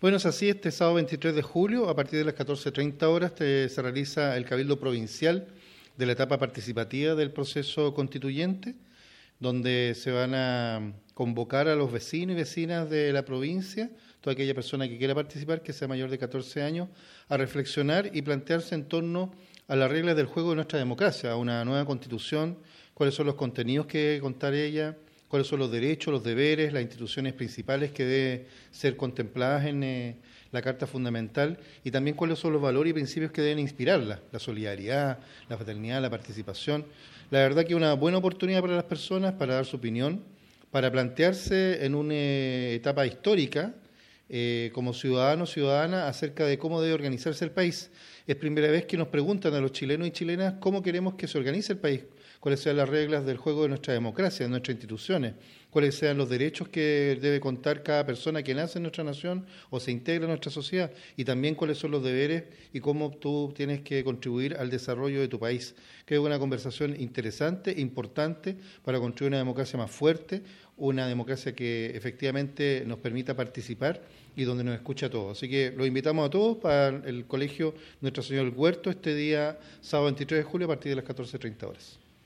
Bueno, es así, este sábado 23 de julio, a partir de las 14:30 horas, se realiza el Cabildo Provincial de la etapa participativa del proceso constituyente, donde se van a convocar a los vecinos y vecinas de la provincia, toda aquella persona que quiera participar, que sea mayor de 14 años, a reflexionar y plantearse en torno a las reglas del juego de nuestra democracia, a una nueva constitución, cuáles son los contenidos que debe contar ella, cuáles son los derechos, los deberes, las instituciones principales que deben ser contempladas en la Carta Fundamental y también cuáles son los valores y principios que deben inspirarla, la solidaridad, la fraternidad, la participación. La verdad que es una buena oportunidad para las personas para dar su opinión, para plantearse en una etapa histórica como ciudadanos, ciudadanas, acerca de cómo debe organizarse el país. Es primera vez que nos preguntan a los chilenos y chilenas cómo queremos que se organice el país, cuáles sean las reglas del juego de nuestra democracia, de nuestras instituciones, cuáles sean los derechos que debe contar cada persona que nace en nuestra nación o se integra en nuestra sociedad, y también cuáles son los deberes y cómo tú tienes que contribuir al desarrollo de tu país. Creo que es una conversación interesante, importante, para construir una democracia más fuerte, una democracia que efectivamente nos permita participar y donde nos escucha a todos. Así que los invitamos a todos para el Colegio Nuestra Señora del Huerto este día, sábado 23 de julio, a partir de las 14:30 horas.